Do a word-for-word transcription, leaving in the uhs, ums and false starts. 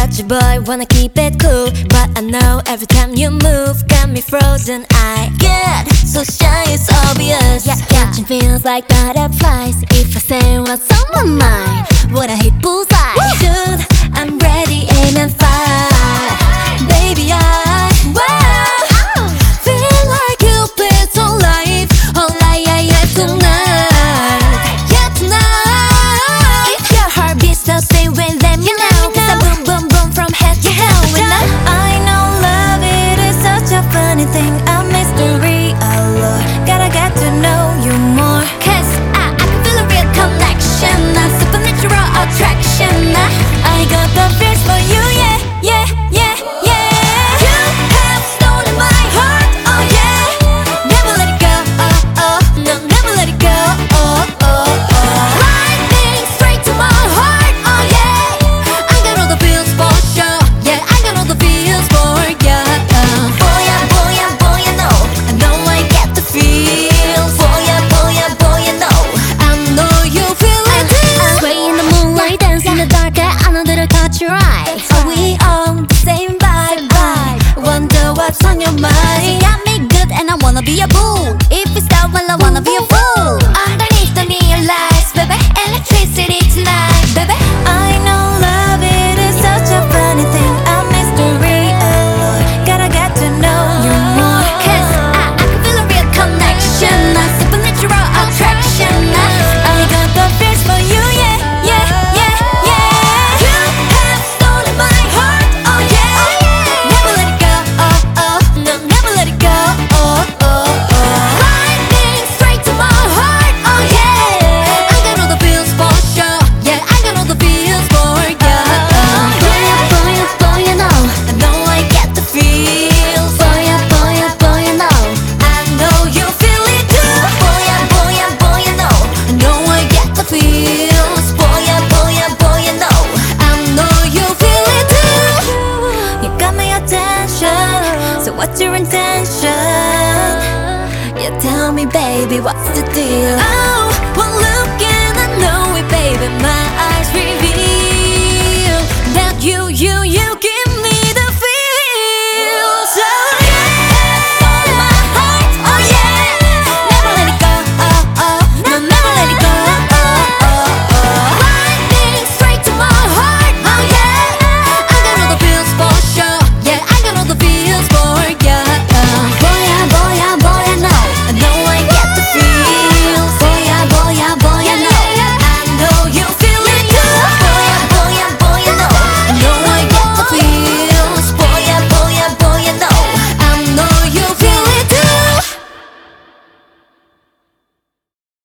got you boy, wanna keep it cool, but I know every time you move got me frozen. I get so shy, it's obvious. Yeah, catching feels like butterflies. If I say what's on my mind, would I hit bullseye? Dude, I'm ready, aim and fire. Baby, I wow, feel like Cupid's on life. All I have tonight, yeah tonight. If your heart beats so stay with them, you know, 'cause I boom boom boom from head to toe. And I, I know love, it is such a funny thing, a mystery. Oh Lord, gotta get to know you more, 'cause I, I can feel a real connection, a supernatural attraction. I, I got the feels for you, yeah, yeah, yeah, yeah. You have stolen my heart, oh yeah. Never let it go, oh oh, no, never let it go, oh oh oh. Lightning straight to my heart, oh yeah. I got all the feels for sure, yeah, I got all the feels for ya. Boy, yeah, boy, yeah, boy, you know, I know I get the feels. Boy, yeah, boy, yeah, boy, you know, I know you feel it too. Sway in the moonlight, dance in the dark, I know that I caught your eye. Are we on the same vibe? vibe? Wonder what's on your mind. You got me good and I wanna be a bull. If we start, well I wanna be a fool. Underneath the neon lights, baby, electricity tonight, baby. I know love, it is such a funny thing, a mystery. Oh, gotta get to know you more, 'cause I, I can feel a real connection, a supernatural attraction. I, I got the feels for you, yeah, yeah, yeah, yeah. You have stolen my heart, oh yeah. Never let it go, oh oh, no, never let it go, oh oh oh. Lightning straight to my heart, oh yeah. I got all the feels for sure, yeah, I got all the feels for ya. Boy, yeah, boy, yeah, boy, you know, I know I get the feels. Boy, yeah, boy, yeah, boy, you know, I know you feel it too. Boy, yeah, boy, yeah, boy, you know, I know I get the feels. Boy, yeah, boy, yeah, boy, you know, I know you feel it too. You got my attention, so what's your intention? Yeah, tell me baby, what's the deal? Oh, well look and I know it baby, my